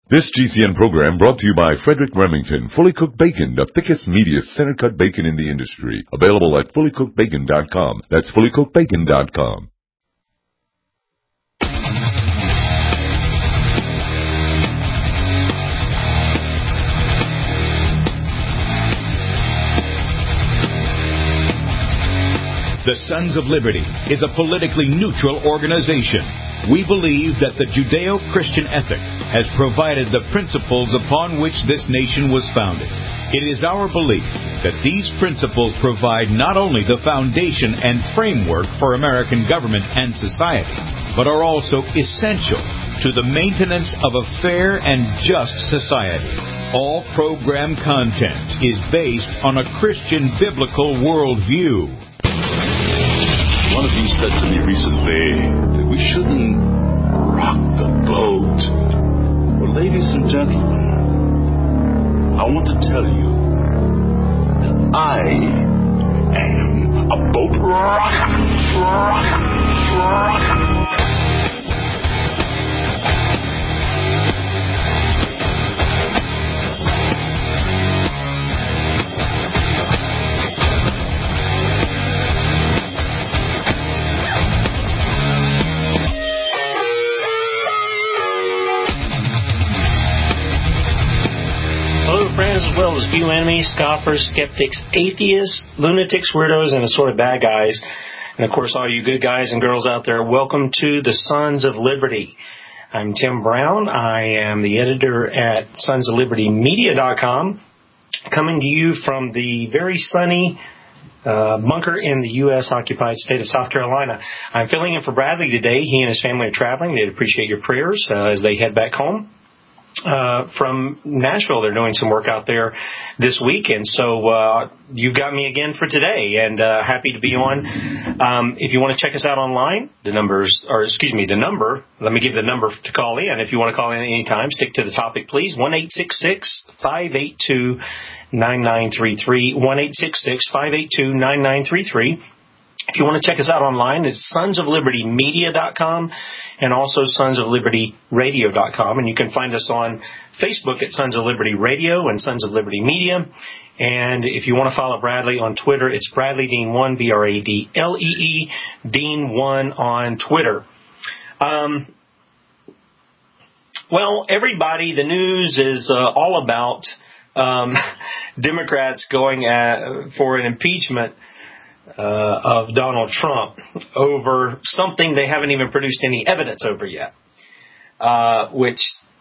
This GCN program brought to you by Frederick Remington, Fully Cooked Bacon, the thickest, meatiest, center-cut bacon in the industry. Available at fullycookedbacon.com. That's fullycookedbacon.com. The Sons of Liberty is a politically neutral organization. We believe that the Judeo-Christian ethic has provided the principles upon which this nation was founded. It is our belief that these principles provide not only the foundation and framework for American government and society, but are also essential to the maintenance of a fair and just society. All program content is based on a Christian biblical worldview. One of you said to me recently that we shouldn't rock the boat. Well, ladies and gentlemen, I want to tell you that I am a boat rocker. Friends, as well as few enemies, scoffers, skeptics, atheists, lunatics, weirdos, and assorted bad guys. And, of course, all you good guys and girls out there, welcome to the Sons of Liberty. I'm Tim Brown. I am the editor at sonsoflibertymedia.com, coming to you from the very sunny bunker in the U.S.-occupied state of South Carolina. I'm filling in for Bradley today. He and his family are traveling. They'd appreciate your prayers as they head back home. From Nashville. They're doing some work out there this week, and so you've got me again for today, and happy to be on. If you want to check us out online, the number, let me give the number to call in. If you want to call in anytime, stick to the topic, please. 1-866-582-9933, 1-866-582-9933. If you want to check us out online, it's sonsoflibertymedia.com and also sonsoflibertyradio.com. And you can find us on Facebook at Sons of Liberty Radio and Sons of Liberty Media. And if you want to follow Bradley on Twitter, it's Bradley Dean1, BRADLEE, Dean1 on Twitter. Well, everybody, the news is all about Democrats going for an impeachment of Donald Trump over something they haven't even produced any evidence over yet, which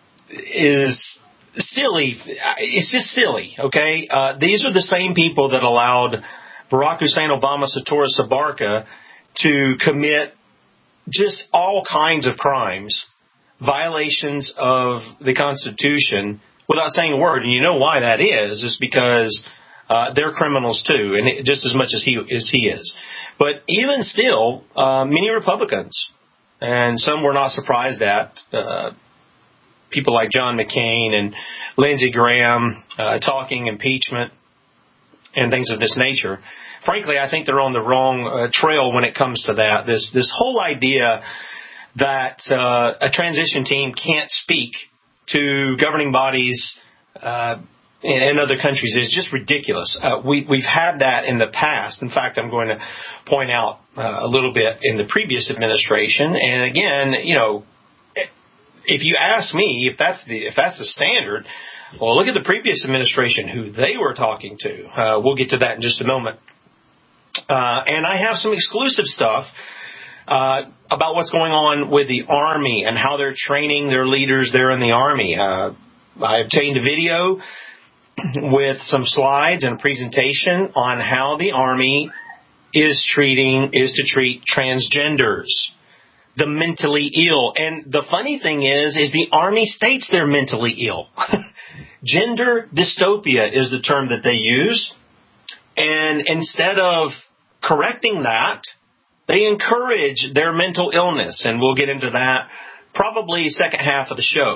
is silly. It's just silly, okay? These are the same people that allowed Barack Hussein Obama Soetoro Sabarka to commit just all kinds of crimes, violations of the Constitution, without saying a word. And you know why that is. It's because they're criminals too, and just as much as he is. But even still, many Republicans, and some we're not surprised at, people like John McCain and Lindsey Graham talking impeachment and things of this nature. Frankly, I think they're on the wrong trail when it comes to that. This whole idea that a transition team can't speak to governing bodies in other countries is just ridiculous. We've had that in the past. In fact, I'm going to point out a little bit in the previous administration. And again, you know, if you ask me if that's the standard, well, look at the previous administration, who they were talking to. We'll get to that in just a moment. And I have some exclusive stuff about what's going on with the Army and how they're training their leaders there in the Army. I obtained a video with some slides and a presentation on how the Army is to treat transgenders, the mentally ill. And the funny thing is the Army states they're mentally ill. Gender dystopia is the term that they use. And instead of correcting that, they encourage their mental illness. And we'll get into that probably second half of the show.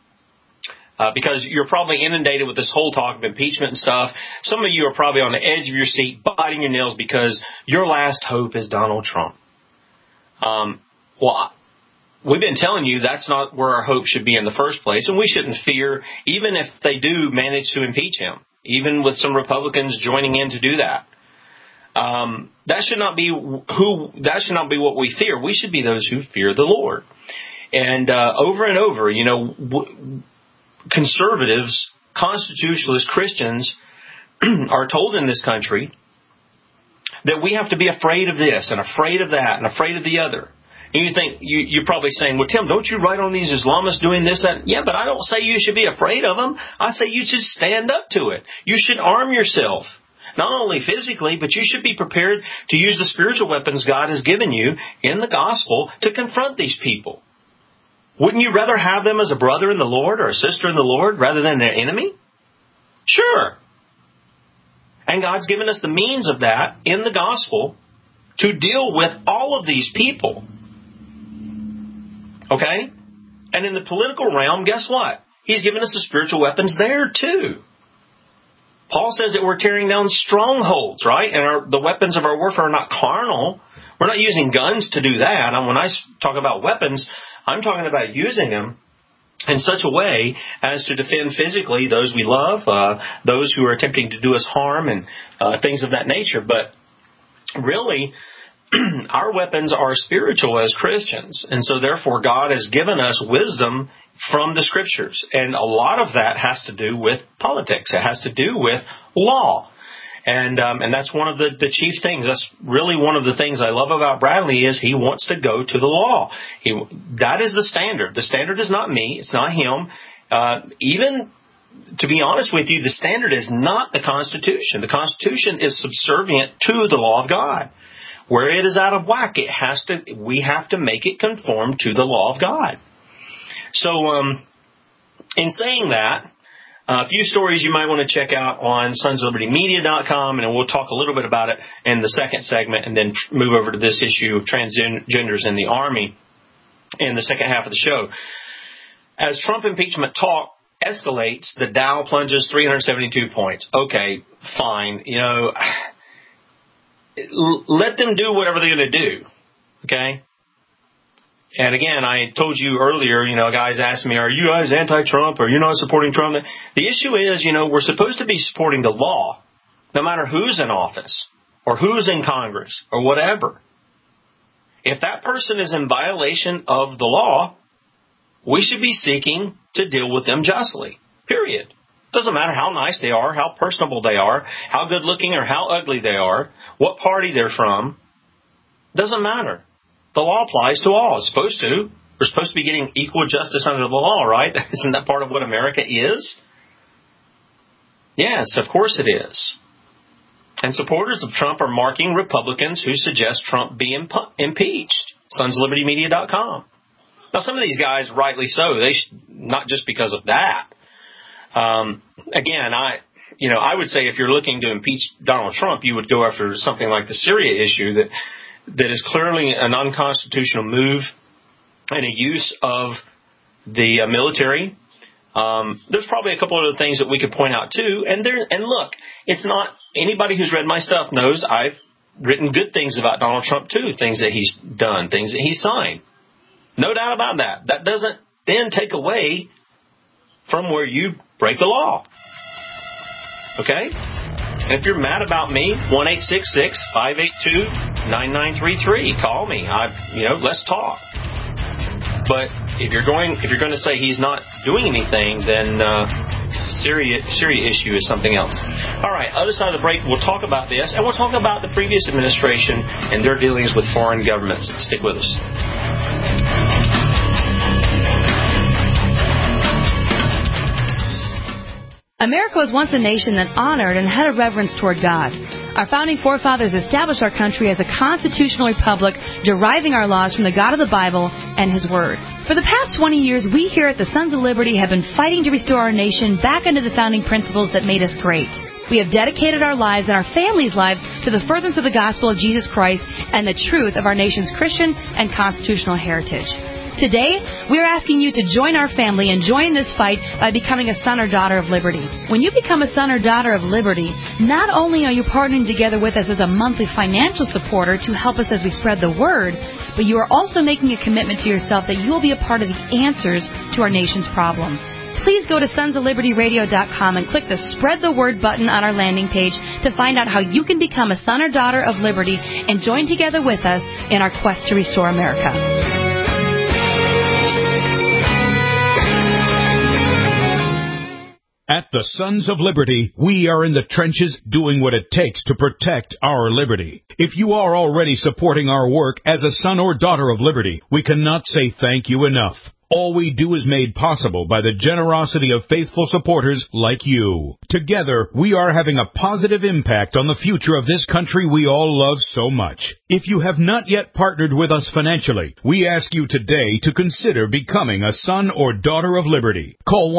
Because you're probably inundated with this whole talk of impeachment and stuff. Some of you are probably on the edge of your seat, biting your nails because your last hope is Donald Trump. Well, we've been telling you that's not where our hope should be in the first place, and we shouldn't fear, even if they do manage to impeach him, even with some Republicans joining in to do that. That should not be what we fear. We should be those who fear the Lord. And over and over, conservatives, constitutionalist Christians are told in this country that we have to be afraid of this and afraid of that and afraid of the other. And you think, you're probably saying, well, Tim, don't you write on these Islamists doing this, that? Yeah, but I don't say you should be afraid of them. I say you should stand up to it. You should arm yourself. Not only physically, but you should be prepared to use the spiritual weapons God has given you in the gospel to confront these people. Wouldn't you rather have them as a brother in the Lord or a sister in the Lord rather than their enemy? Sure. And God's given us the means of that in the gospel to deal with all of these people. Okay? And in the political realm, guess what? He's given us the spiritual weapons there too. Paul says that we're tearing down strongholds, right? And the weapons of our warfare are not carnal. We're not using guns to do that. And when I talk about weapons, I'm talking about using them in such a way as to defend physically those we love, those who are attempting to do us harm, and things of that nature. But really, our weapons are spiritual as Christians. And so therefore, God has given us wisdom from the Scriptures. And a lot of that has to do with politics. It has to do with law. And that's one of the chief things. That's really one of the things I love about Bradley is he wants to go to the law. That is the standard. The standard is not me. It's not him. Even, to be honest with you, the standard is not the Constitution. The Constitution is subservient to the law of God. Where it is out of whack, we have to make it conform to the law of God. So, in saying that, a few stories you might want to check out on sonsoflibertymedia.com, and we'll talk a little bit about it in the second segment, and then move over to this issue of transgenders in the Army in the second half of the show. As Trump impeachment talk escalates, the Dow plunges 372 points. Okay, fine. Let them do whatever they're going to do. Okay? And again, I told you earlier, guys asked me, are you guys anti-Trump or you're not supporting Trump? The issue is, we're supposed to be supporting the law, no matter who's in office or who's in Congress or whatever. If that person is in violation of the law, we should be seeking to deal with them justly, period. Doesn't matter how nice they are, how personable they are, how good looking or how ugly they are, what party they're from. Doesn't matter. The law applies to all. It's supposed to. We're supposed to be getting equal justice under the law, right? Isn't that part of what America is? Yes, of course it is. And supporters of Trump are marking Republicans who suggest Trump be impeached. sonsoflibertymedia.com. Now, some of these guys, rightly so, not just because of that. Again, I would say if you're looking to impeach Donald Trump, you would go after something like the Syria issue that is clearly an unconstitutional move and a use of the military. There's probably a couple of other things that we could point out too. And look, it's not anybody who's read my stuff knows I've written good things about Donald Trump too, things that he's done, things that he's signed. No doubt about that. That doesn't then take away from where you break the law. Okay? And if you're mad about me, 1-866-582-9933. Call me. Let's talk. But if you're going to say he's not doing anything, then Syria issue is something else. All right, other side of the break, we'll talk about this, and we'll talk about the previous administration and their dealings with foreign governments. Stick with us. America was once a nation that honored and had a reverence toward God. Our founding forefathers established our country as a constitutional republic, deriving our laws from the God of the Bible and His Word. For the past 20 years, we here at the Sons of Liberty have been fighting to restore our nation back under the founding principles that made us great. We have dedicated our lives and our families' lives to the furtherance of the gospel of Jesus Christ and the truth of our nation's Christian and constitutional heritage. Today, we are asking you to join our family and join this fight by becoming a son or daughter of liberty. When you become a son or daughter of liberty, not only are you partnering together with us as a monthly financial supporter to help us as we spread the word, but you are also making a commitment to yourself that you will be a part of the answers to our nation's problems. Please go to sonsoflibertyradio.com and click the Spread the Word button on our landing page to find out how you can become a son or daughter of liberty and join together with us in our quest to restore America. At the Sons of Liberty, we are in the trenches doing what it takes to protect our liberty. If you are already supporting our work as a son or daughter of liberty, we cannot say thank you enough. All we do is made possible by the generosity of faithful supporters like you. Together, we are having a positive impact on the future of this country we all love so much. If you have not yet partnered with us financially, we ask you today to consider becoming a son or daughter of liberty. Call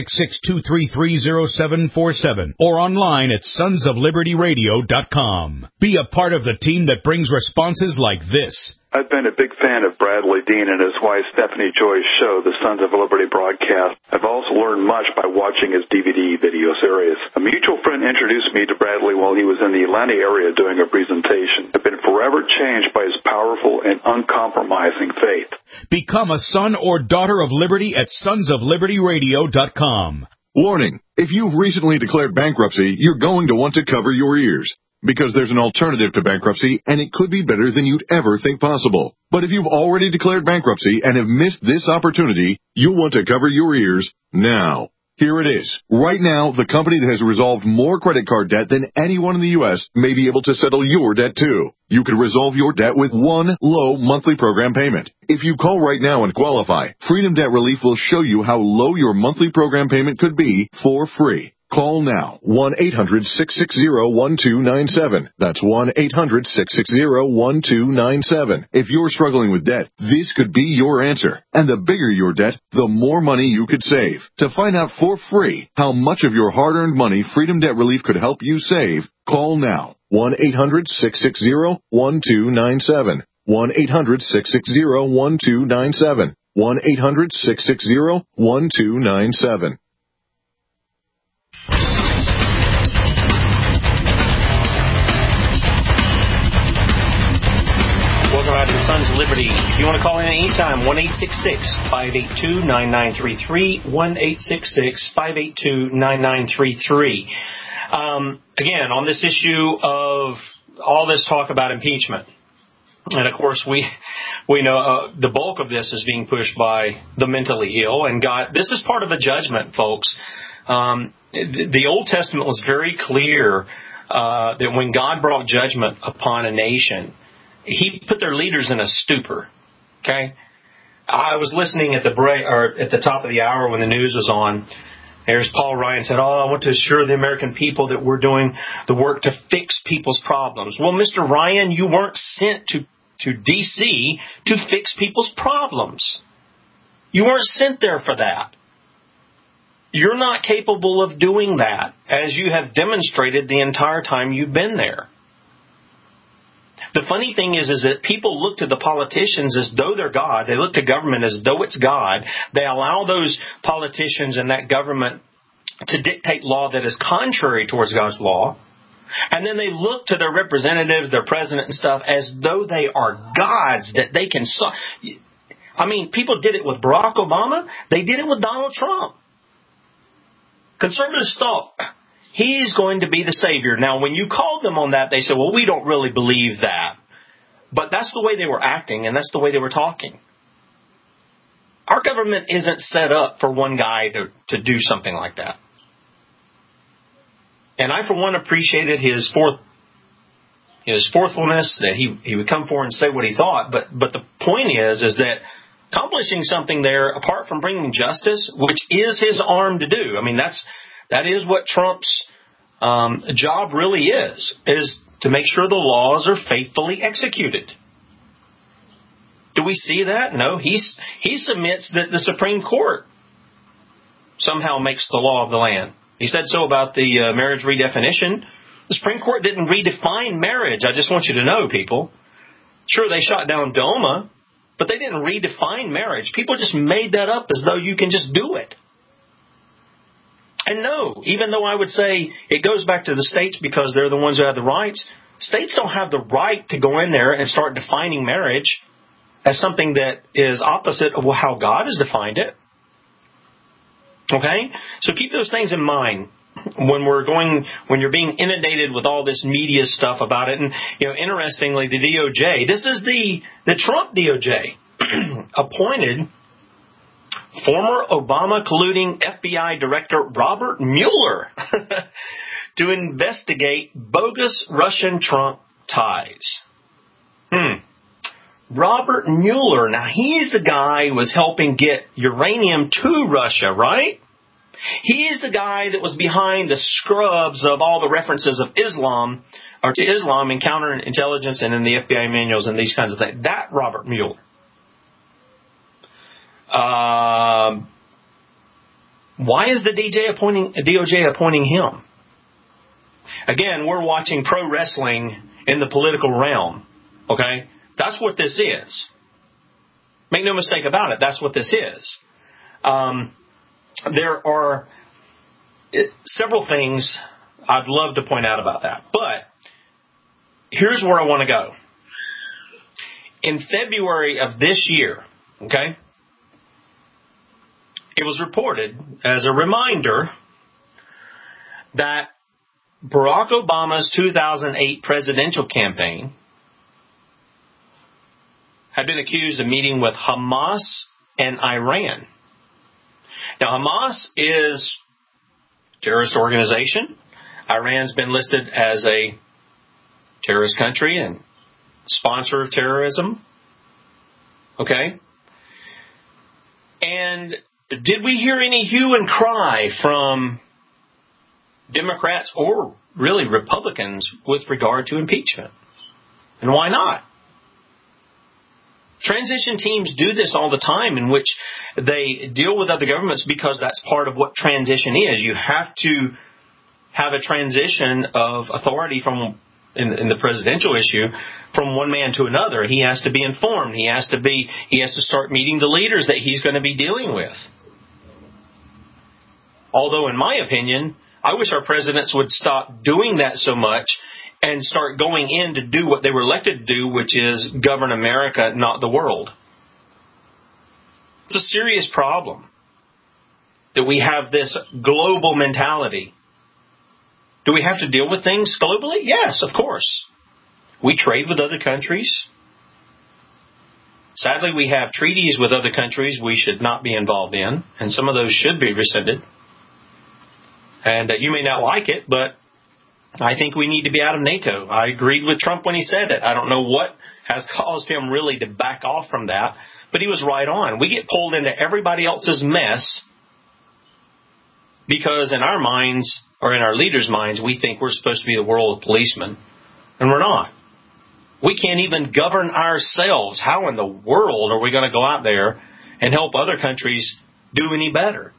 1-866-233-0747 or online at sonsoflibertyradio.com. Be a part of the team that brings responses like this. I've been a big fan of Bradley Dean and his wife Stephanie Joy's show, The Sons of Liberty broadcast. I've also learned much by watching his DVD video series. A mutual friend introduced me to Bradley while he was in the Atlanta area doing a presentation. I've been forever changed by his powerful and uncompromising faith. Become a son or daughter of liberty at sonsoflibertyradio.com. Warning, if you've recently declared bankruptcy, you're going to want to cover your ears. Because there's an alternative to bankruptcy, and it could be better than you'd ever think possible. But if you've already declared bankruptcy and have missed this opportunity, you'll want to cover your ears now. Here it is. Right now, the company that has resolved more credit card debt than anyone in the U.S. may be able to settle your debt, too. You can resolve your debt with one low monthly program payment. If you call right now and qualify, Freedom Debt Relief will show you how low your monthly program payment could be for free. Call now, 1-800-660-1297. That's 1-800-660-1297. If you're struggling with debt, this could be your answer. And the bigger your debt, the more money you could save. To find out for free how much of your hard-earned money Freedom Debt Relief could help you save, call now, 1-800-660-1297. 1-800-660-1297. 1-800-660-1297. Welcome back to the Sons of Liberty. If you want to call in anytime, 1-866-582-9933, 1-866-582-9933. Again, on this issue of all this talk about impeachment, and of course we know the bulk of this is being pushed by the mentally ill, and God, this is part of a judgment, folks. The Old Testament was very clear that when God brought judgment upon a nation, He put their leaders in a stupor. Okay, I was listening at the top of the hour when the news was on. There's Paul Ryan said, I want to assure the American people that we're doing the work to fix people's problems. Well, Mr. Ryan, you weren't sent to D.C. to fix people's problems. You weren't sent there for that. You're not capable of doing that, as you have demonstrated the entire time you've been there. The funny thing is that people look to the politicians as though they're God. They look to government as though it's God. They allow those politicians and that government to dictate law that is contrary towards God's law. And then they look to their representatives, their president and stuff, as though they are gods that they can... I mean, people did it with Barack Obama. They did it with Donald Trump. Conservatives thought he's going to be the savior. Now, when you called them on that, they said, well, we don't really believe that. But that's the way they were acting, and that's the way they were talking. Our government isn't set up for one guy to do something like that. And I, for one, appreciated his forthfulness, that he would come forward and say what he thought. But the point is that accomplishing something there, apart from bringing justice, which is his arm to do. I mean, that is what Trump's job really is to make sure the laws are faithfully executed. Do we see that? No. He submits that the Supreme Court somehow makes the law of the land. He said so about the marriage redefinition. The Supreme Court didn't redefine marriage. I just want you to know, people. Sure, they shot down DOMA, but they didn't redefine marriage. People just made that up as though you can just do it. And no, even though I would say it goes back to the states because they're the ones who have the rights, states don't have the right to go in there and start defining marriage. as something that is opposite of how God has defined it. Okay? So keep those things in mind when you're being inundated with all this media stuff about it. And, interestingly, the DOJ, this is the Trump DOJ, appointed former Obama colluding FBI Director Robert Mueller to investigate bogus Russian-Trump ties. Robert Mueller, now he's the guy who was helping get uranium to Russia, right? He's the guy that was behind the scrubs of all the references of Islam, or to Islam in counterintelligence and in the FBI manuals and these kinds of things. That Robert Mueller. Why is the DOJ appointing him? Again, we're watching pro wrestling in the political realm. Okay? That's what this is. Make no mistake about it. That's what this is. There are several things I'd love to point out about that. But here's where I want to go. In February of this year, okay, it was reported as a reminder that Barack Obama's 2008 presidential campaign had been accused of meeting with Hamas and Iran. Now, Hamas is a terrorist organization. Iran's been listed as a terrorist country and sponsor of terrorism. Okay? And did we hear any hue and cry from Democrats or really Republicans with regard to impeachment? And why not? Transition teams do this all the time, in which they deal with other governments because that's part of what transition is. You have to have a transition of authority from, in the presidential issue, from one man to another. He has to be informed. He has to start meeting the leaders that he's going to be dealing with. Although, in my opinion, I wish our presidents would stop doing that so much and start going in to do what they were elected to do, which is govern America, not the world. It's a serious problem that we have this global mentality. Do we have to deal with things globally? Yes, of course. We trade with other countries. Sadly, we have treaties with other countries we should not be involved in, and some of those should be rescinded. And you may not like it, but I think we need to be out of NATO. I agreed with Trump when he said it. I don't know what has caused him really to back off from that, but he was right on. We get pulled into everybody else's mess because in our minds, or in our leaders' minds, we think we're supposed to be the world policemen, and we're not. We can't even govern ourselves. How in the world are we going to go out there and help other countries do any better?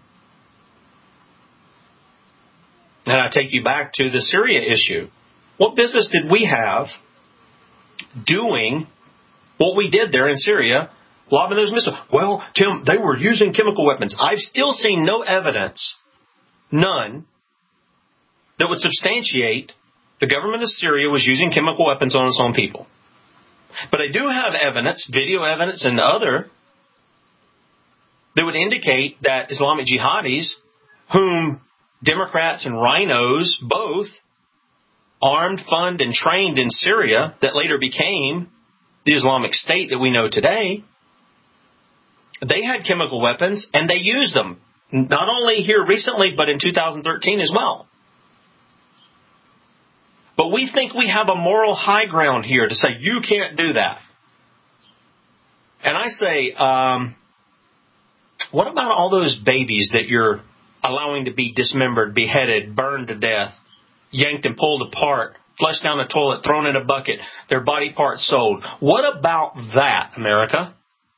And I take you back to the Syria issue. What business did we have doing what we did there in Syria, lobbing those missiles? Well, Tim, they were using chemical weapons. I've still seen no evidence, none, that would substantiate the government of Syria was using chemical weapons on its own people. But I do have evidence, video evidence and other, that would indicate that Islamic jihadis, whom Democrats and rhinos both armed, funded, and trained in Syria that later became the Islamic State that we know today, they had chemical weapons and they used them, not only here recently, but in 2013 as well. But we think we have a moral high ground here to say, you can't do that. And I say, what about all those babies that you're allowing to be dismembered, beheaded, burned to death, yanked and pulled apart, flushed down the toilet, thrown in a bucket, their body parts sold? What about that, America?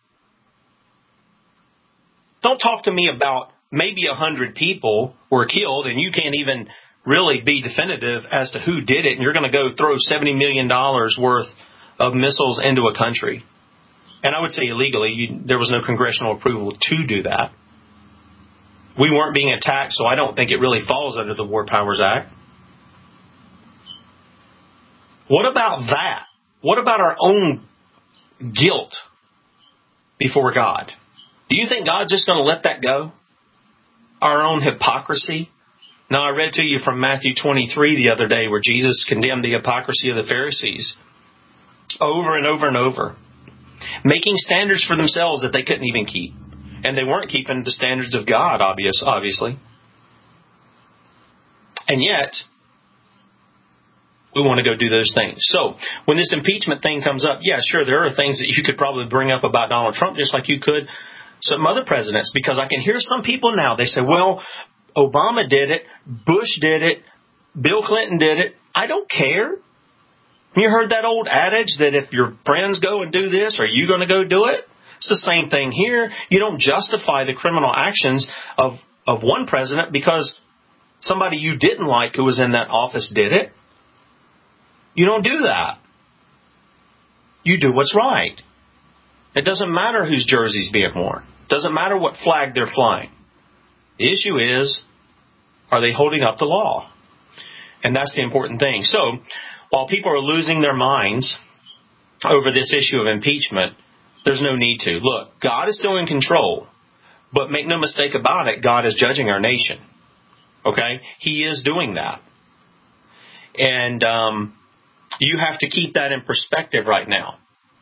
Don't talk to me about maybe 100 people were killed and you can't even really be definitive as to who did it, and you're going to go throw $70 million worth of missiles into a country. And I would say illegally. There was no congressional approval to do that. We weren't being attacked, so I don't think it really falls under the War Powers Act. What about that? What about our own guilt before God. Do you think God's just going to let that go? Our own hypocrisy? Now, I read to you from Matthew 23 the other day where Jesus condemned the hypocrisy of the Pharisees over and over and over, making standards for themselves that they couldn't even keep. And they weren't keeping the standards of God, obviously. And yet, we want to go do those things. So, when this impeachment thing comes up, yeah, sure, there are things that you could probably bring up about Donald Trump, just like you could some other presidents, because I can hear some people now, they say, well, Obama did it, Bush did it, Bill Clinton did it. I don't care. You heard that old adage that if your friends go and do this, are you going to go do it? It's the same thing here. You don't justify the criminal actions of one president because somebody you didn't like who was in that office did it. You don't do that. You do what's right. It doesn't matter whose jersey's being worn. It doesn't matter what flag they're flying. The issue is, are they holding up the law? And that's the important thing. So, while people are losing their minds over this issue of impeachment, there's no need to. Look, God is still in control, but make no mistake about it, God is judging our nation. Okay? He is doing that. And you have to keep that in perspective right now.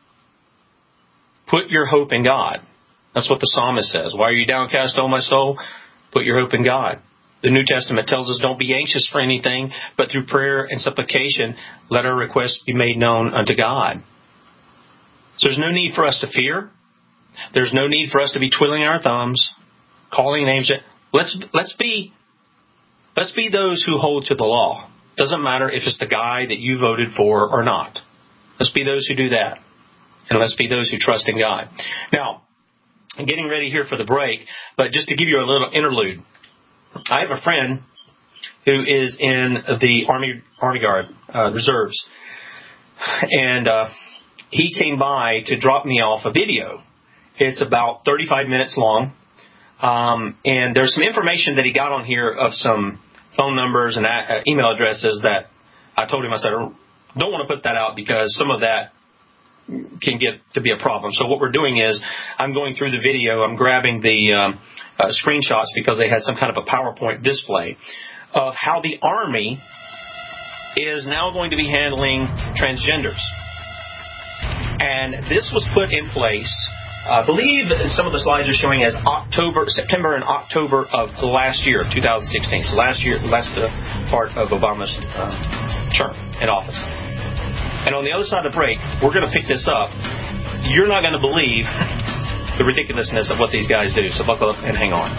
Put your hope in God. That's what the psalmist says. Why are you downcast, O my soul? Put your hope in God. The New Testament tells us don't be anxious for anything, but through prayer and supplication, let our requests be made known unto God. So there's no need for us to fear. There's no need for us to be twiddling our thumbs, calling names. Let's be those who hold to the law. Doesn't matter if it's the guy that you voted for or not. Let's be those who do that. And let's be those who trust in God. Now, I'm getting ready here for the break, but just to give you a little interlude, I have a friend who is in the Army Guard Reserves, and he came by to drop me off a video. It's about 35 minutes long, and there's some information that he got on here of some phone numbers and email addresses that I told him, I said, I don't want to put that out because some of that can get to be a problem. So what we're doing is I'm going through the video, I'm grabbing the screenshots because they had some kind of a PowerPoint display of how the Army is now going to be handling transgenders. And this was put in place, I believe some of the slides are showing as September and October of last year, 2016. So last part of Obama's term in office. And on the other side of the break, we're going to pick this up. You're not going to believe the ridiculousness of what these guys do. So buckle up and hang on.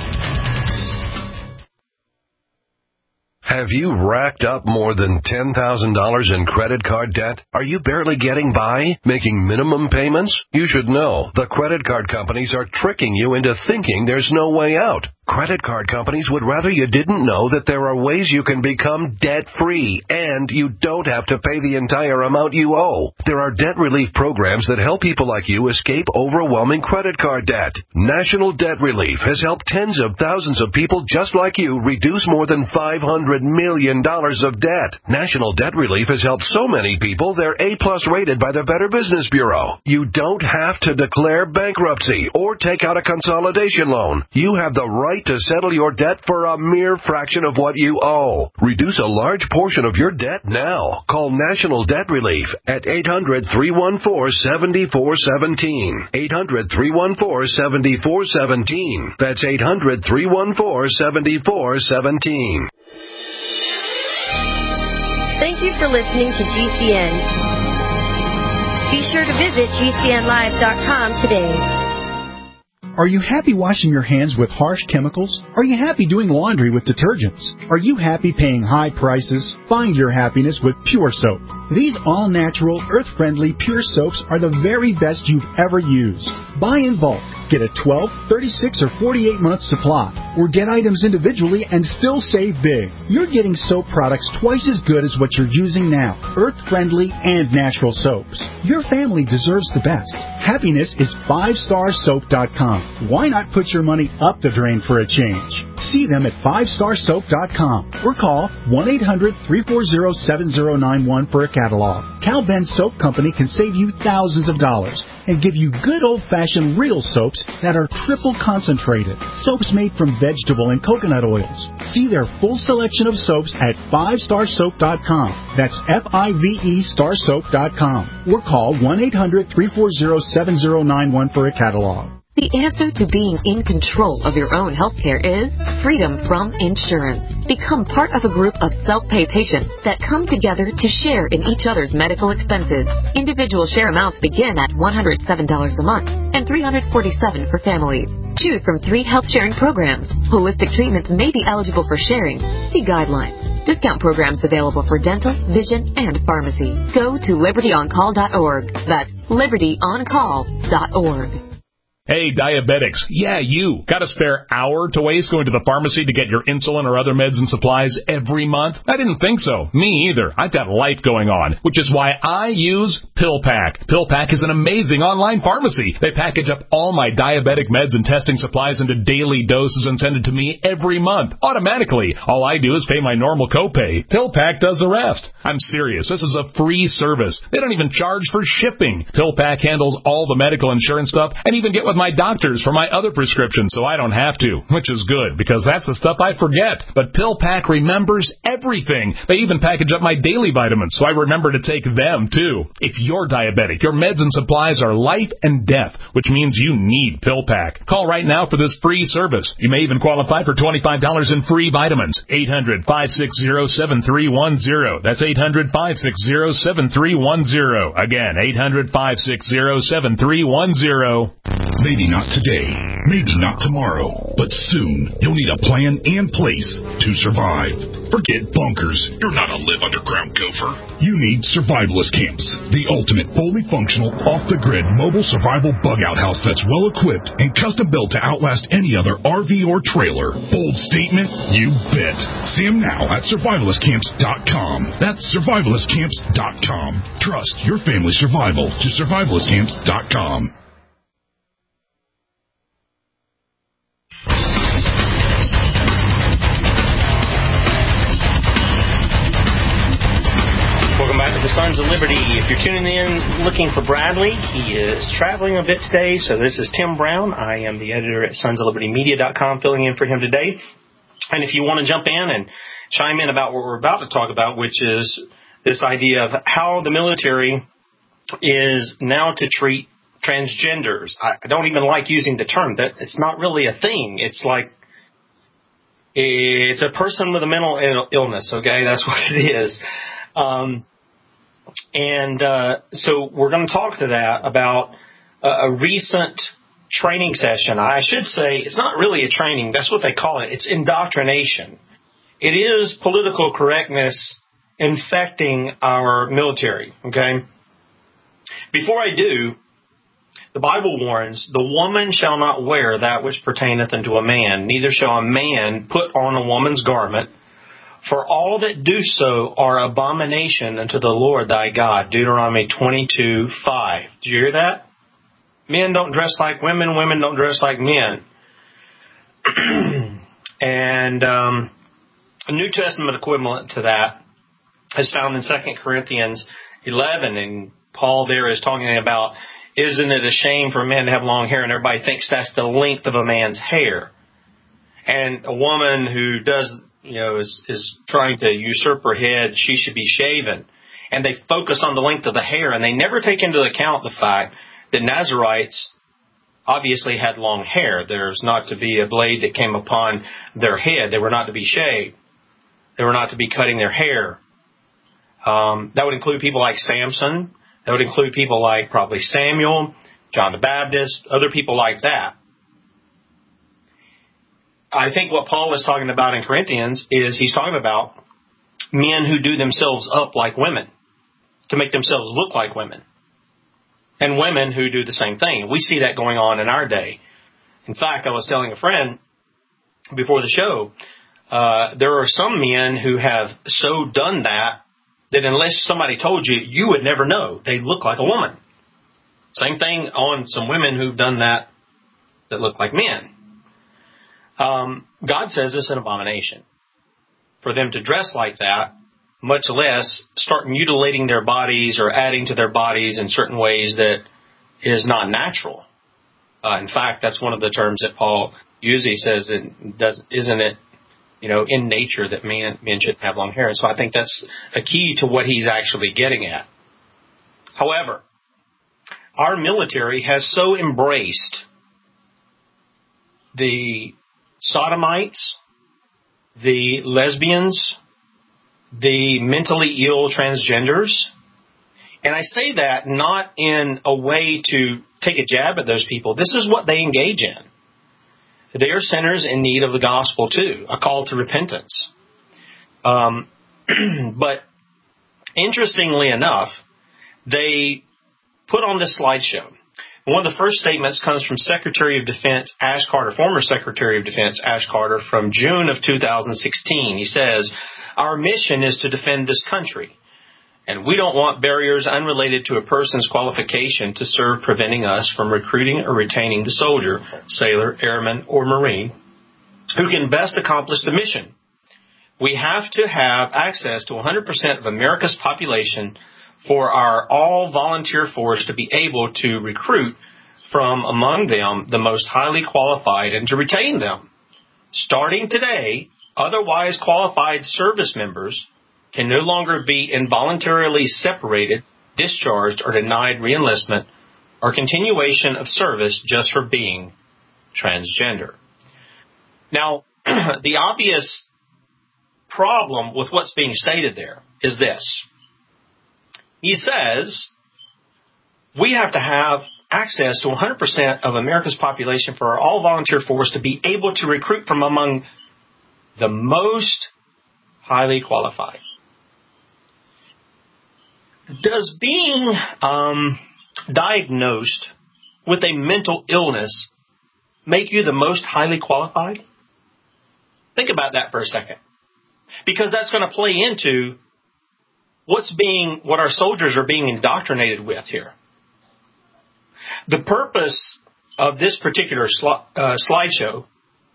Have you racked up more than $10,000 in credit card debt? Are you barely getting by, making minimum payments? You should know the credit card companies are tricking you into thinking there's no way out. Credit card companies would rather you didn't know that there are ways you can become debt-free, and you don't have to pay the entire amount you owe. There are debt relief programs that help people like you escape overwhelming credit card debt. National Debt Relief has helped tens of thousands of people just like you reduce more than $500 million of debt. National Debt Relief has helped so many people they're A-plus rated by the Better Business Bureau. You don't have to declare bankruptcy or take out a consolidation loan. You have the right to settle your debt for a mere fraction of what you owe. Reduce a large portion of your debt now. Call National Debt Relief at 800-314-7417. 800-314-7417. That's 800-314-7417. Thank you for listening to GCN. Be sure to visit GCNlive.com today. Are you happy washing your hands with harsh chemicals? Are you happy doing laundry with detergents? Are you happy paying high prices? Find your happiness with Pure Soap. These all-natural, earth-friendly Pure Soaps are the very best you've ever used. Buy in bulk. Get a 12, 36, or 48-month supply. Or get items individually and still save big. You're getting soap products twice as good as what you're using now. Earth-friendly and natural soaps. Your family deserves the best. Happiness is 5starsoap.com. Why not put your money up the drain for a change? See them at 5starsoap.com or call 1-800-340-7091 for a catalog. Cal Ben Soap Company can save you thousands of dollars and give you good old-fashioned real soaps that are triple concentrated. Soaps made from vegetable and coconut oils. See their full selection of soaps at 5starsoap.com. That's F-I-V-E starsoap.com. Or call 1-800-340-7091 for a catalog. The answer to being in control of your own health care is freedom from insurance. Become part of a group of self-pay patients that come together to share in each other's medical expenses. Individual share amounts begin at $107 a month and $347 for families. Choose from 3 health sharing programs. Holistic treatments may be eligible for sharing. See guidelines. Discount programs available for dental, vision, and pharmacy. Go to libertyoncall.org. That's libertyoncall.org. Hey, diabetics. Yeah, you. Got a spare hour to waste going to the pharmacy to get your insulin or other meds and supplies every month? I didn't think so. Me either. I've got life going on, which is why I use PillPack. PillPack is an amazing online pharmacy. They package up all my diabetic meds and testing supplies into daily doses and send it to me every month, automatically. All I do is pay my normal copay. PillPack does the rest. I'm serious. This is a free service. They don't even charge for shipping. PillPack handles all the medical insurance stuff and even get with my doctors for my other prescriptions so I don't have to, which is good because that's the stuff I forget. But PillPack remembers everything. They even package up my daily vitamins so I remember to take them too. If you're diabetic, your meds and supplies are life and death, which means you need PillPack. Call right now for this free service. You may even qualify for $25 in free vitamins. 800-560-7310. That's 800-560-7310. Again, 800-560-7310. Maybe not today, maybe not tomorrow, but soon you'll need a plan and place to survive. Forget bunkers. You're not a live underground gopher. You need survivalist camps, the ultimate fully functional, off-the-grid mobile survival bug-out house that's well-equipped and custom-built to outlast any other RV or trailer. Bold statement? You bet. See them now at survivalistcamps.com. That's survivalistcamps.com. Trust your family's survival to survivalistcamps.com. The Sons of Liberty. If you're tuning in looking for Bradley, he is traveling a bit today, so this is Tim Brown. I am the editor at sonsoflibertymedia.com, filling in for him today. And if you want to jump in and chime in about what we're about to talk about, which is this idea of how the military is now to treat transgenders. I don't even like using the term. That it's not really a thing. It's like it's a person with a mental illness, okay? That's what it is. So we're going to talk to that about a recent training session. I should say it's not really a training. That's what they call it. It's indoctrination. It is political correctness infecting our military, okay? Before I do, the Bible warns, the woman shall not wear that which pertaineth unto a man, neither shall a man put on a woman's garment. For all that do so are abomination unto the Lord thy God. Deuteronomy 22:5. Did you hear that? Men don't dress like women. Women don't dress like men. And a New Testament equivalent to that is found in 2 Corinthians 11. And Paul there is talking about, isn't it a shame for men to have long hair? And everybody thinks that's the length of a man's hair. And a woman who does... is trying to usurp her head, she should be shaven. And they focus on the length of the hair, and they never take into account the fact that Nazarites obviously had long hair. There's not to be a blade that came upon their head. They were not to be shaved. They were not to be cutting their hair. That would include people like Samson. That would include people like probably Samuel, John the Baptist, other people like that. I think what Paul is talking about in Corinthians is he's talking about men who do themselves up like women to make themselves look like women, and women who do the same thing. We see that going on in our day. In fact, I was telling a friend before the show, there are some men who have so done that unless somebody told you, you would never know. They look like a woman. Same thing on some women who've done that look like men. God says it's an abomination for them to dress like that, much less start mutilating their bodies or adding to their bodies in certain ways that is not natural. In fact, that's one of the terms that Paul uses. He says, isn't it, in nature that men should have long hair? And so I think that's a key to what he's actually getting at. However, our military has so embraced the sodomites, the lesbians, the mentally ill transgenders. And I say that not in a way to take a jab at those people. This is what they engage in. They are sinners in need of the gospel too, a call to repentance. But interestingly enough, they put on this slideshow. One of the first statements comes from Secretary of Defense Ash Carter, former Secretary of Defense Ash Carter, from June of 2016. He says, "Our mission is to defend this country, and we don't want barriers unrelated to a person's qualification to serve preventing us from recruiting or retaining the soldier, sailor, airman, or Marine who can best accomplish the mission. We have to have access to 100% of America's population for our all-volunteer force to be able to recruit from among them the most highly qualified and to retain them. Starting today, otherwise qualified service members can no longer be involuntarily separated, discharged, or denied reenlistment or continuation of service just for being transgender." Now, the obvious problem with what's being stated there is this. He says, we have to have access to 100% of America's population for our all-volunteer force to be able to recruit from among the most highly qualified. Does being diagnosed with a mental illness make you the most highly qualified? Think about that for a second. Because that's going to play into what our soldiers are being indoctrinated with here. The purpose of this particular slideshow,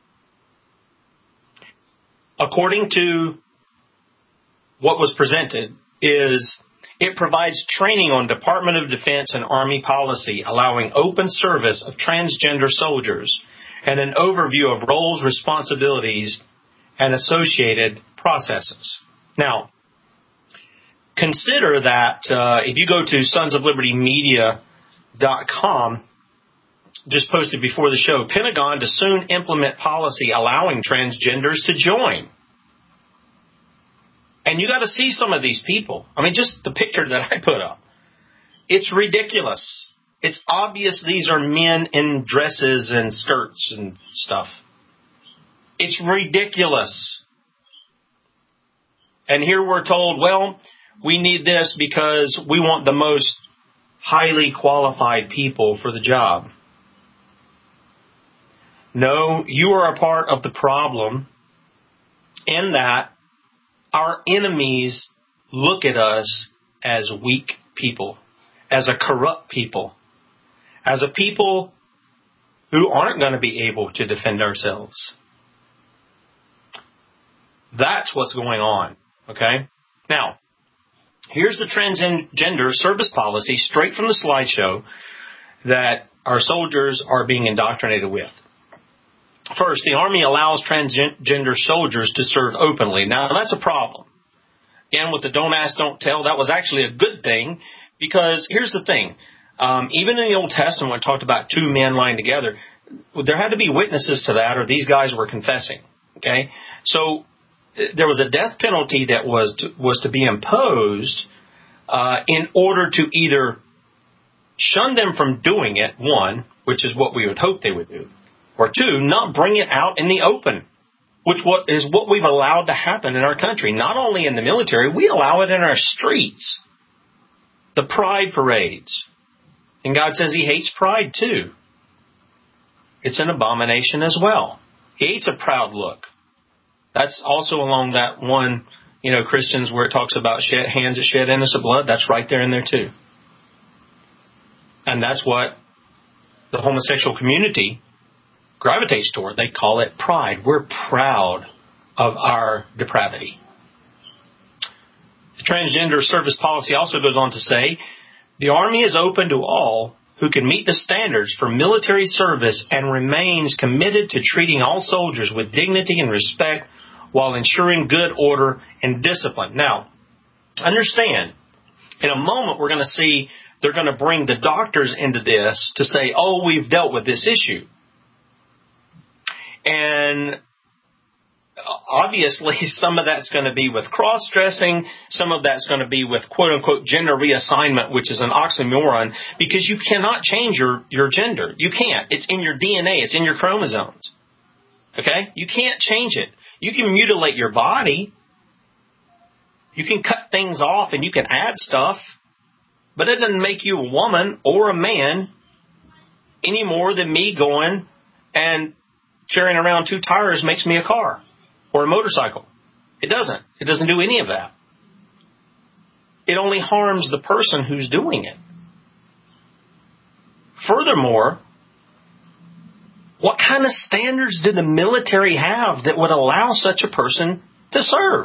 according to what was presented, is it provides training on Department of Defense and Army policy, allowing open service of transgender soldiers, and an overview of roles, responsibilities, and associated processes. Now, consider that if you go to sonsoflibertymedia.com, just posted before the show, Pentagon to soon implement policy allowing transgenders to join. And you got to see some of these people. I mean, just the picture that I put up. It's ridiculous. It's obvious these are men in dresses and skirts and stuff. It's ridiculous. And here we're told, well, we need this because we want the most highly qualified people for the job. No, you are a part of the problem in that our enemies look at us as weak people, as a corrupt people, as a people who aren't going to be able to defend ourselves. That's what's going on, okay? Now, here's the transgender service policy straight from the slideshow that our soldiers are being indoctrinated with. First, the Army allows transgender soldiers to serve openly. Now, that's a problem. Again, with the don't ask, don't tell, that was actually a good thing because here's the thing. Even in the Old Testament, when it talked about two men lying together, there had to be witnesses to that or these guys were confessing. Okay? So there was a death penalty that was to be imposed in order to either shun them from doing it, one, which is what we would hope they would do, or two, not bring it out in the open, which is what we've allowed to happen in our country. Not only in the military, we allow it in our streets. The pride parades. And God says He hates pride too. It's an abomination as well. He hates a proud look. That's also along that one, Christians where it talks about hands that shed innocent blood. That's right there in there too. And that's what the homosexual community gravitates toward. They call it pride. We're proud of our depravity. The transgender service policy also goes on to say, the Army is open to all who can meet the standards for military service and remains committed to treating all soldiers with dignity and respect while ensuring good order and discipline. Now, understand, in a moment we're going to see they're going to bring the doctors into this to say, oh, we've dealt with this issue. And obviously, some of that's going to be with cross-dressing. Some of that's going to be with, quote-unquote, gender reassignment, which is an oxymoron, because you cannot change your gender. You can't. It's in your DNA. It's in your chromosomes. Okay? You can't change it. You can mutilate your body. You can cut things off and you can add stuff. But it doesn't make you a woman or a man any more than me going and carrying around 2 tires makes me a car or a motorcycle. It doesn't. It doesn't do any of that. It only harms the person who's doing it. Furthermore, what kind of standards do the military have that would allow such a person to serve?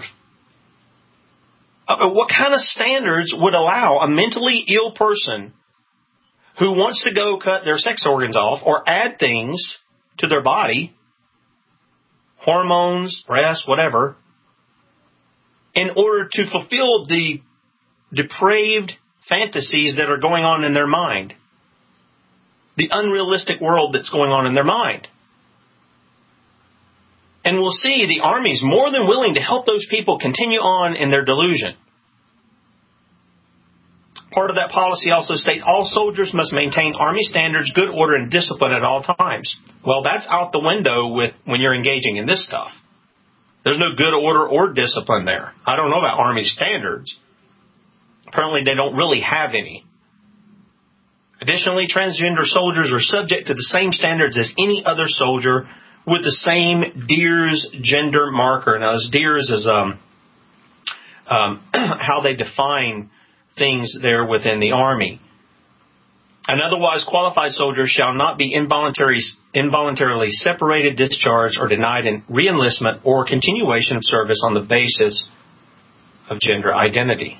What kind of standards would allow a mentally ill person who wants to go cut their sex organs off or add things to their body, hormones, breasts, whatever, in order to fulfill the depraved fantasies that are going on in their mind, the unrealistic world that's going on in their mind? And we'll see the Army's more than willing to help those people continue on in their delusion. Part of that policy also states all soldiers must maintain Army standards, good order, and discipline at all times. Well, that's out the window when you're engaging in this stuff. There's no good order or discipline there. I don't know about Army standards. Apparently, they don't really have any. Additionally, transgender soldiers are subject to the same standards as any other soldier with the same DEERS gender marker. Now, this DEERS is how they define things there within the Army. An otherwise qualified soldier shall not be involuntarily separated, discharged, or denied re-enlistment or continuation of service on the basis of gender identity.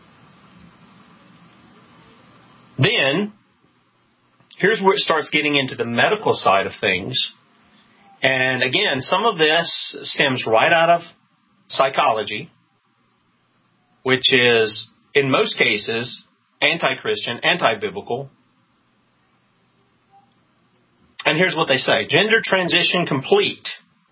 Then, here's where it starts getting into the medical side of things. And again, some of this stems right out of psychology, which is, in most cases, anti-Christian, anti-biblical. And here's what they say. Gender transition complete.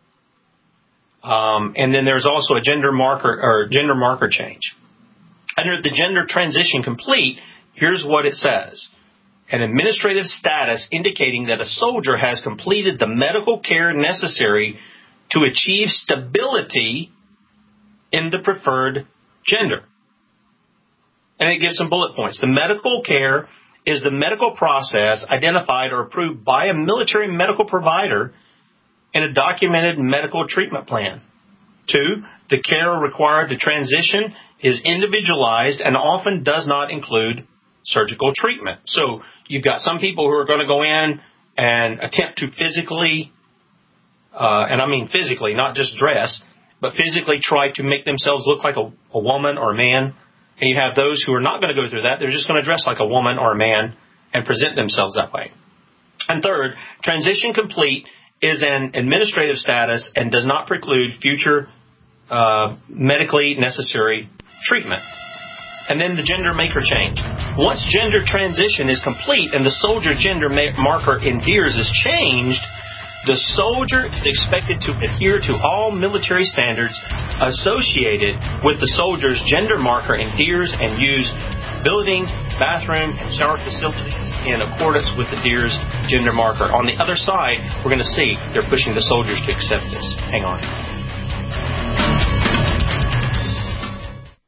And then there's also a gender marker change. Under the gender transition complete, here's what it says. An administrative status indicating that a soldier has completed the medical care necessary to achieve stability in the preferred gender. And it gives some bullet points. The medical care is the medical process identified or approved by a military medical provider in a documented medical treatment plan. 2, the care required to transition is individualized and often does not include surgical treatment. So you've got some people who are going to go in and attempt to physically, and I mean physically, not just dress, but physically try to make themselves look like a woman or a man. And you have those who are not going to go through that. They're just going to dress like a woman or a man and present themselves that way. And 3rd, transition complete is an administrative status and does not preclude future medically necessary treatment. And then the gender maker change. Once gender transition is complete and the soldier gender marker in DEERS is changed, the soldier is expected to adhere to all military standards associated with the soldier's gender marker in DEERS and use building, bathroom, and shower facilities in accordance with the DEERS gender marker. On the other side, we're going to see they're pushing the soldiers to accept this. Hang on.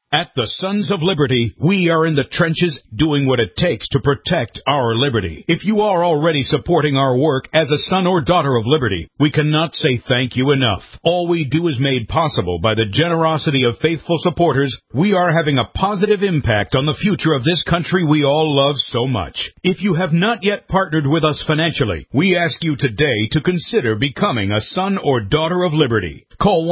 At the Sons of Liberty, we are in the trenches doing what it takes to protect our liberty. If you are already supporting our work as a son or daughter of liberty, we cannot say thank you enough. All we do is made possible by the generosity of faithful supporters. We are having a positive impact on the future of this country we all love so much. If you have not yet partnered with us financially, we ask you today to consider becoming a son or daughter of liberty. Call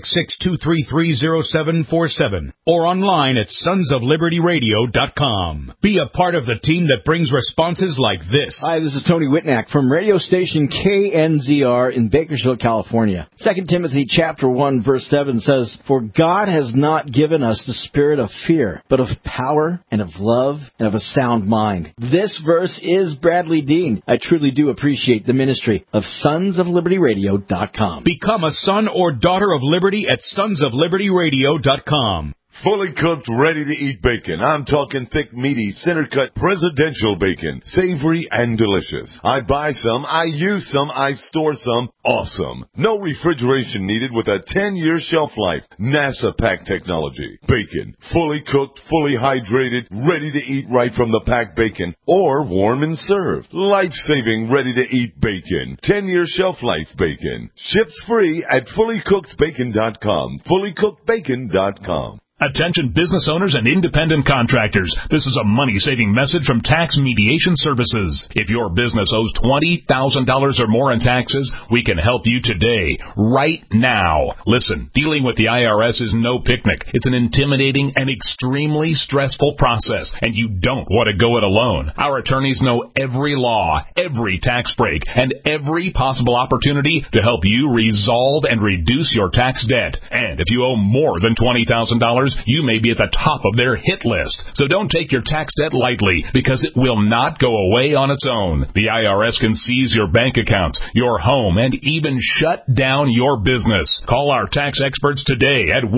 1-866-233-0747 or online at sonsoflibertyradio.com. Be a part of the team that brings responses like this. Hi, this is Tony Whitnack from radio station KNZR in Bakersfield, California. 2 Timothy chapter 1 verse 7 says, "For God has not given us the spirit of fear, but of power and of love and of a sound mind." This verse is Bradley Dean. I truly do appreciate the ministry of sonsoflibertyradio.com. Become a son or daughter of liberty at sonsoflibertyradio.com. Fully cooked, ready-to-eat bacon. I'm talking thick, meaty, center-cut presidential bacon. Savory and delicious. I buy some, I use some, I store some. Awesome. No refrigeration needed with a 10-year shelf life. NASA-packed technology. Bacon. Fully cooked, fully hydrated, ready to eat right from the packed bacon. Or warm and served. Life-saving, ready-to-eat bacon. 10-year shelf life bacon. Ships free at fullycookedbacon.com. Fullycookedbacon.com. Attention business owners and independent contractors. This is a money-saving message from Tax Mediation Services. If your business owes $20,000 or more in taxes, we can help you today, right now. Listen, dealing with the IRS is no picnic. It's an intimidating and extremely stressful process, and you don't want to go it alone. Our attorneys know every law, every tax break, and every possible opportunity to help you resolve and reduce your tax debt. And if you owe more than $20,000, you may be at the top of their hit list. So don't take your tax debt lightly, because it will not go away on its own. The IRS can seize your bank accounts, your home, and even shut down your business. Call our tax experts today at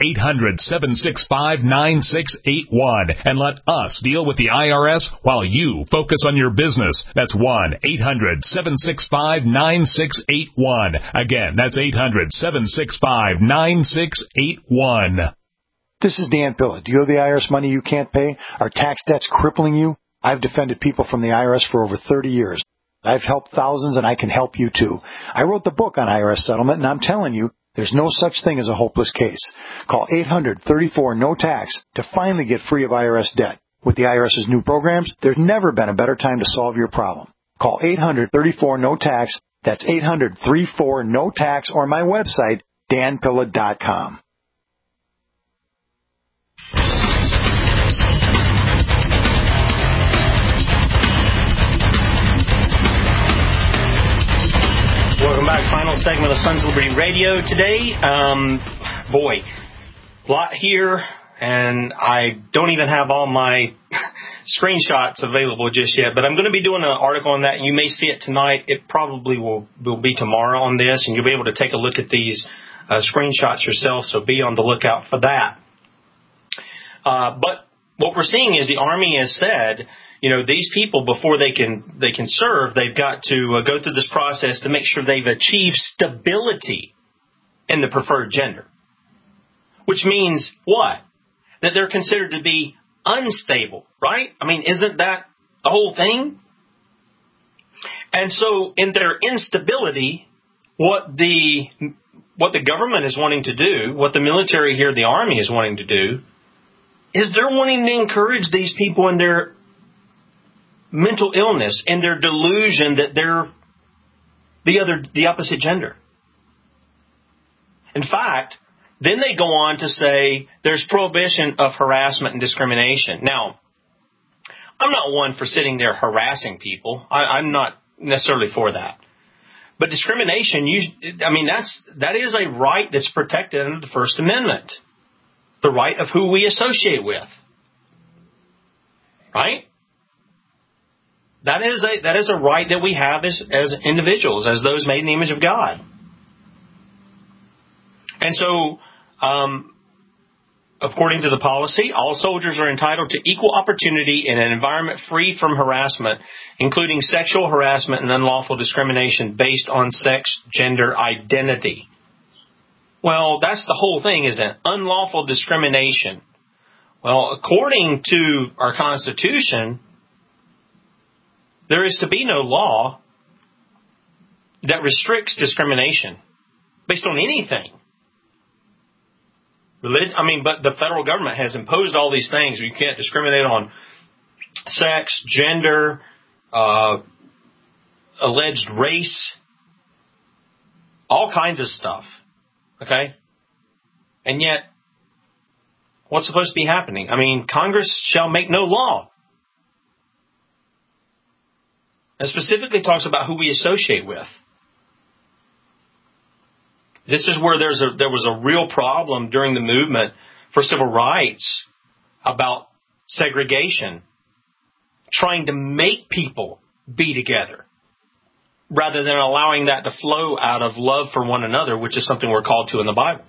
1-800-765-9681 and let us deal with the IRS while you focus on your business. That's 1-800-765-9681. Again, that's 800-765-9681. This is Dan Pilla. Do you owe the IRS money you can't pay? Are tax debts crippling you? I've defended people from the IRS for over 30 years. I've helped thousands, and I can help you too. I wrote the book on IRS settlement, and I'm telling you, there's no such thing as a hopeless case. Call 800-34-NO-TAX to finally get free of IRS debt. With the IRS's new programs, there's never been a better time to solve your problem. Call 800-34-NO-TAX. That's 800-34-NO-TAX, or my website, danpilla.com. Welcome back. Final segment of Sons of Liberty Radio today. Boy, a lot here, and I don't even have all my screenshots available just yet, but I'm going to be doing an article on that. You may see it tonight. It probably will be tomorrow on this, and you'll be able to take a look at these screenshots yourself, so be on the lookout for that. But what we're seeing is the Army has said, you know, these people, before they can serve, they've got to go through this process to make sure they've achieved stability in the preferred gender. Which means what? That they're considered to be unstable, right? I mean, isn't that the whole thing? And so in their instability, what the government is wanting to do, what the military here, the Army, is wanting to do, is they're wanting to encourage these people in their mental illness and their delusion that they're the opposite gender. In fact, then they go on to say there's prohibition of harassment and discrimination. Now, I'm not one for sitting there harassing people. I'm not necessarily for that. But discrimination, that is a right that's protected under the First Amendment. The right of who we associate with. Right? That is a right that we have as individuals, as those made in the image of God. And so, according to the policy, all soldiers are entitled to equal opportunity in an environment free from harassment, including sexual harassment and unlawful discrimination based on sex, gender, identity. Well, that's the whole thing, isn't it? Unlawful discrimination. Well, according to our Constitution, there is to be no law that restricts discrimination based on anything. But the federal government has imposed all these things. You can't discriminate on sex, gender, alleged race, all kinds of stuff. Okay? And yet, what's supposed to be happening? Congress shall make no law. It specifically talks about who we associate with. This is where there was a real problem during the movement for civil rights about segregation, trying to make people be together rather than allowing that to flow out of love for one another, which is something we're called to in the Bible.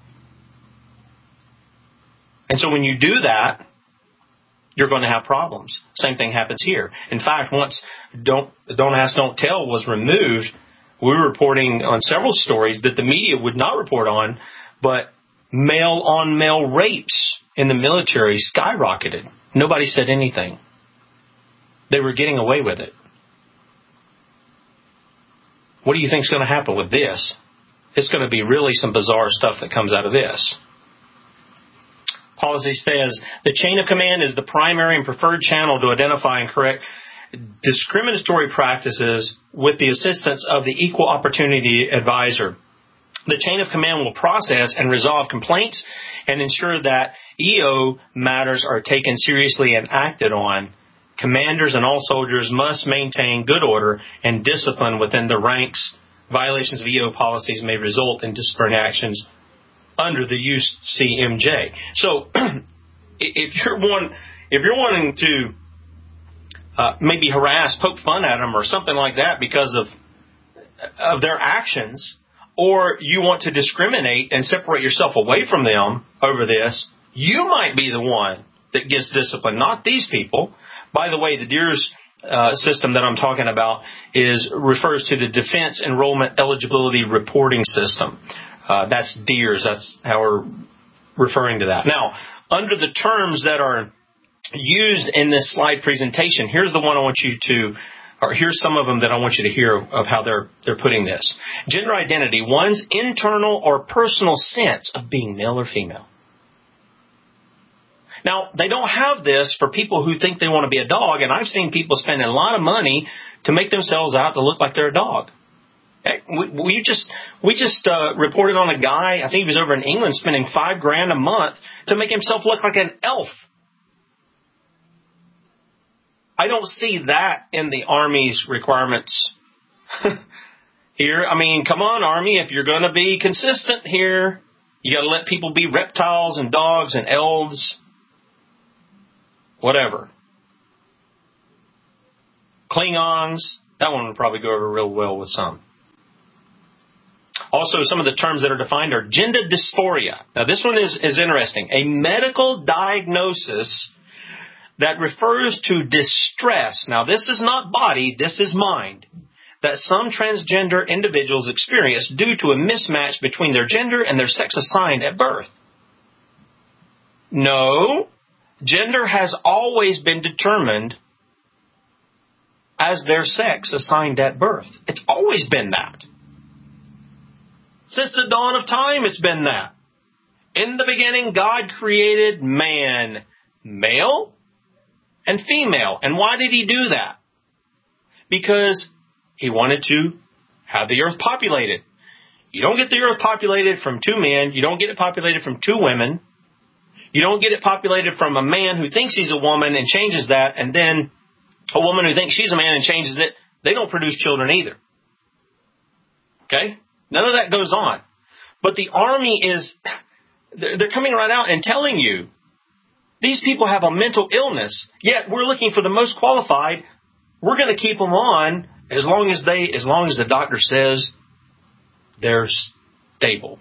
And so when you do that, you're going to have problems. Same thing happens here. In fact, once Don't Ask, Don't Tell was removed, we were reporting on several stories that the media would not report on, but male-on-male rapes in the military skyrocketed. Nobody said anything. They were getting away with it. What do you think is going to happen with this? It's going to be really some bizarre stuff that comes out of this. Policy says the chain of command is the primary and preferred channel to identify and correct discriminatory practices with the assistance of the Equal Opportunity Advisor. The chain of command will process and resolve complaints and ensure that EO matters are taken seriously and acted on. Commanders and all soldiers must maintain good order and discipline within the ranks. Violations of EO policies may result in disciplinary actions under the UCMJ. So, if you're wanting to maybe harass, poke fun at them or something like that because of their actions, or you want to discriminate and separate yourself away from them over this, you might be the one that gets disciplined, not these people. By the way, the DEERS system that I'm talking about refers to the Defense Enrollment Eligibility Reporting System. That's DEERS. That's how we're referring to that. Now, under the terms that are used in this slide presentation, here's the one I want you to, or here's some of them that I want you to hear of how they're putting this. Gender identity, one's internal or personal sense of being male or female. Now, they don't have this for people who think they want to be a dog, and I've seen people spending a lot of money to make themselves out to look like they're a dog. We just reported on a guy, I think he was over in England, spending $5,000 a month to make himself look like an elf. I don't see that in the Army's requirements here. Come on, Army, if you're going to be consistent here, you got to let people be reptiles and dogs and elves, whatever. Klingons, that one would probably go over real well with some. Also, some of the terms that are defined are gender dysphoria. Now, this one is interesting. A medical diagnosis that refers to distress. Now, this is not body, this is mind. That some transgender individuals experience due to a mismatch between their gender and their sex assigned at birth. No, gender has always been determined as their sex assigned at birth. It's always been that. Since the dawn of time, it's been that. In the beginning, God created man, male and female. And why did he do that? Because he wanted to have the earth populated. You don't get the earth populated from two men. You don't get it populated from two women. You don't get it populated from a man who thinks he's a woman and changes that, and then a woman who thinks she's a man and changes it. They don't produce children either. Okay? None of that goes on. But the Army they're coming right out and telling you, these people have a mental illness, yet we're looking for the most qualified. We're going to keep them on as long as the doctor says they're stable.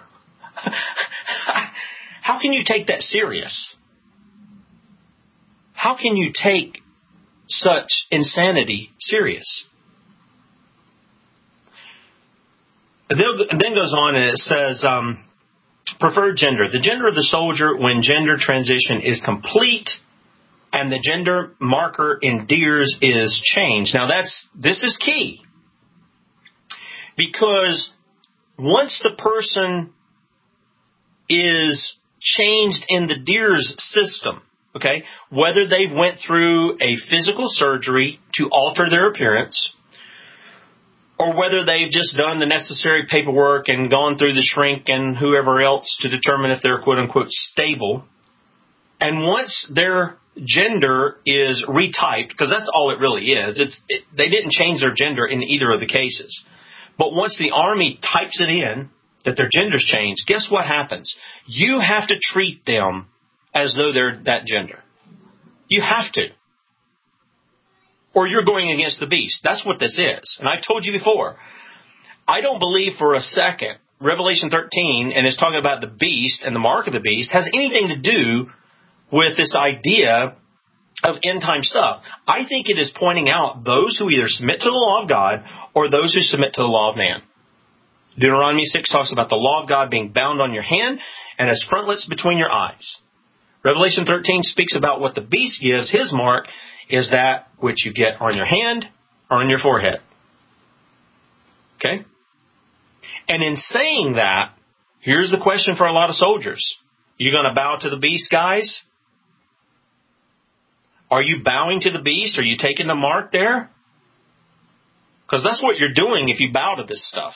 How can you take that serious? How can you take such insanity serious? It then goes on and it says, preferred gender, the gender of the soldier when gender transition is complete and the gender marker in DEERS is changed. Now this is key, because once the person is changed in the DEERS system, okay, whether they went through a physical surgery to alter their appearance, or whether they've just done the necessary paperwork and gone through the shrink and whoever else to determine if they're quote-unquote stable, and once their gender is retyped, because that's all it really is, they didn't change their gender in either of the cases, but once the Army types it in that their gender's changed, guess what happens? You have to treat them as though they're that gender. You have to. Or you're going against the beast. That's what this is. And I've told you before, I don't believe for a second Revelation 13, and it's talking about the beast and the mark of the beast, has anything to do with this idea of end-time stuff. I think it is pointing out those who either submit to the law of God or those who submit to the law of man. Deuteronomy 6 talks about the law of God being bound on your hand and as frontlets between your eyes. Revelation 13 speaks about what the beast gives. His mark is that which you get on your hand or on your forehead. Okay? And in saying that, here's the question for a lot of soldiers. You going to bow to the beast, guys? Are you bowing to the beast? Are you taking the mark there? Because that's what you're doing if you bow to this stuff.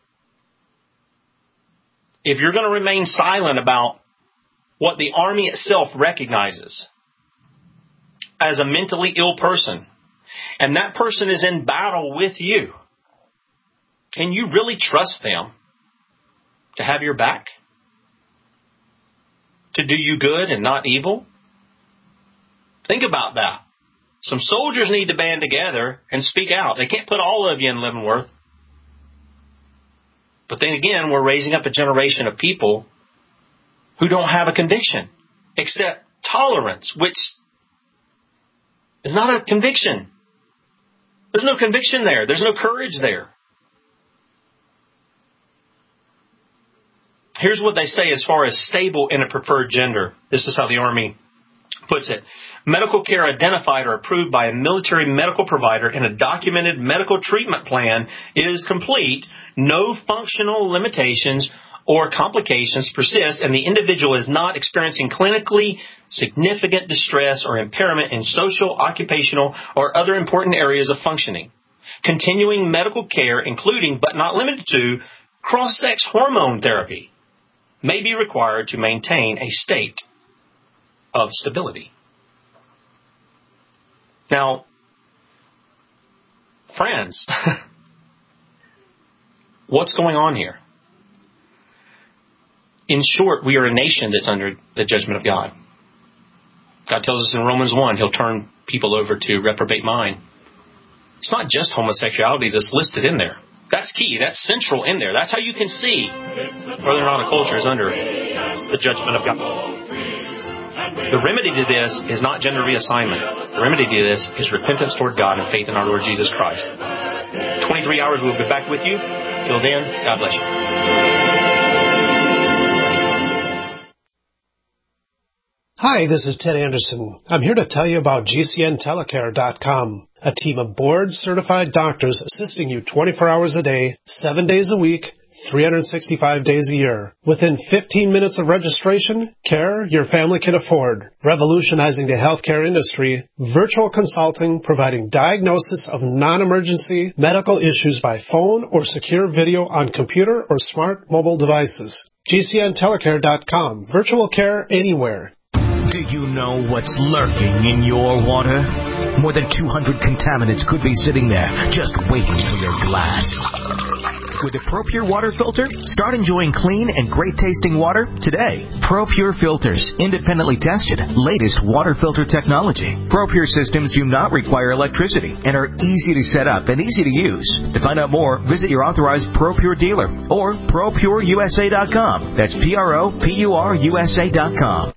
If you're going to remain silent about what the Army itself recognizes as a mentally ill person, and that person is in battle with you, can you really trust them to have your back? To do you good and not evil? Think about that. Some soldiers need to band together and speak out. They can't put all of you in Leavenworth. But then again, we're raising up a generation of people who don't have a conviction, except tolerance, which is not a conviction. There's no conviction there. There's no courage there. Here's what they say as far as stable in a preferred gender. This is how the Army puts it. Medical care identified or approved by a military medical provider in a documented medical treatment plan is complete. No functional limitations or complications persist, and the individual is not experiencing clinically significant distress or impairment in social, occupational, or other important areas of functioning. Continuing medical care, including but not limited to cross-sex hormone therapy, may be required to maintain a state of stability. Now, friends, what's going on here? In short, we are a nation that's under the judgment of God. God tells us in Romans 1, He'll turn people over to reprobate mind. It's not just homosexuality that's listed in there. That's key. That's central in there. That's how you can see whether or not a culture is under the judgment of God. The remedy to this is not gender reassignment. The remedy to this is repentance toward God and faith in our Lord Jesus Christ. 23 hours, we'll be back with you. Till then, God bless you. Hi, this is Ted Anderson. I'm here to tell you about GCNtelecare.com, a team of board-certified doctors assisting you 24 hours a day, 7 days a week, 365 days a year. Within 15 minutes of registration, care your family can afford. Revolutionizing the healthcare industry, virtual consulting providing diagnosis of non-emergency medical issues by phone or secure video on computer or smart mobile devices. GCNtelecare.com. Virtual care anywhere. Do you know what's lurking in your water? More than 200 contaminants could be sitting there, just waiting for your glass. With a ProPure water filter, start enjoying clean and great-tasting water today. ProPure filters, independently tested, latest water filter technology. ProPure systems do not require electricity and are easy to set up and easy to use. To find out more, visit your authorized ProPure dealer or ProPureUSA.com. That's ProPureUSA.com.